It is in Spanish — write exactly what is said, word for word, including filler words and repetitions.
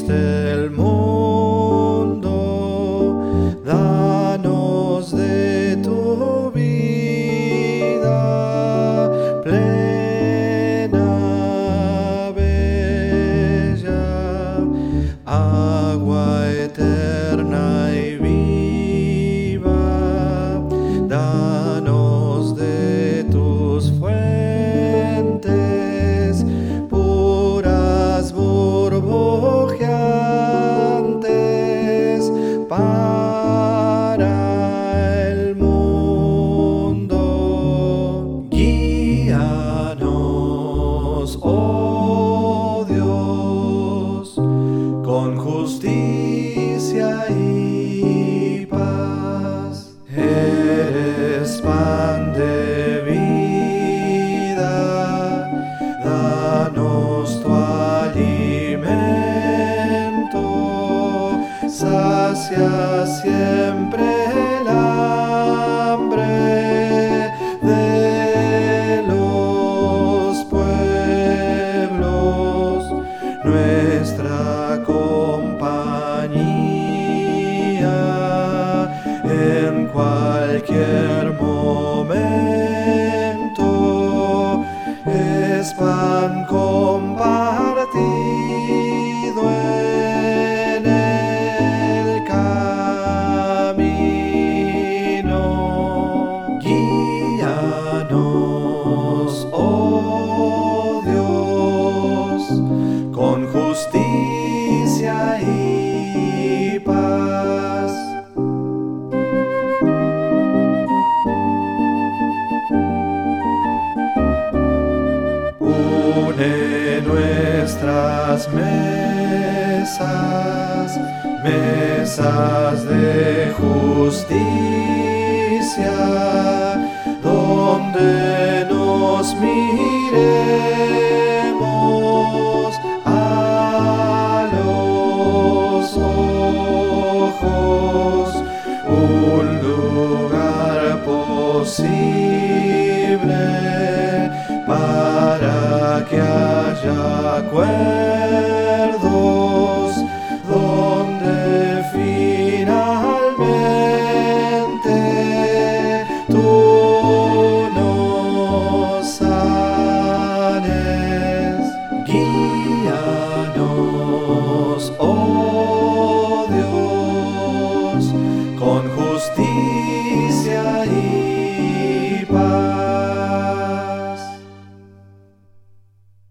diste el mundo, danos de tu vida plena, bella, agua eterna y viva. Danos de tus fuentes puras, burbujeantes, para el mundo. Guíanos, oh Dios, con justicia y paz. Eres pan de vida, danos tu alimento, sacia siempre el hambre de los pueblos, nuestra compañía en cualquier momento es pan compartido en el camino. Guíanos, oh Dios, con justicia y paz. Une nuestras mesas, mesas de justicia, donde nos miremos a los ojos, un lugar posible para que haya acuerdos, donde finalmente tú nos sanes. Guíanos, oh